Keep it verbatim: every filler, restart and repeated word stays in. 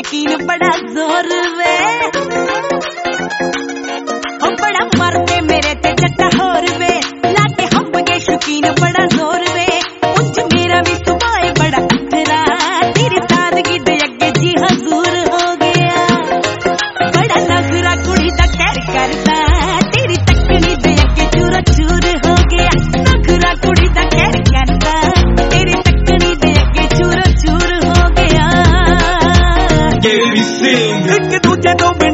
शौकीन बड़ा जोर वे हो बड़ा मरते मेरे ते चक्का होर वे लाके हम गए शौकीन बड़ा जोर वे उंज मेरा भी सुभाए बड़ा अथरा तेरी सादगी दे अगे जी हजूर हो गया बड़ा नखरा कुड़ी दा कहर करदा तेरी तकनी दे अगे चूर चूर हो गया नखरा कुड़ी दा कहर करदा तेरी तकनी दे अगे चूर चूर हो गया। एक दूजे तो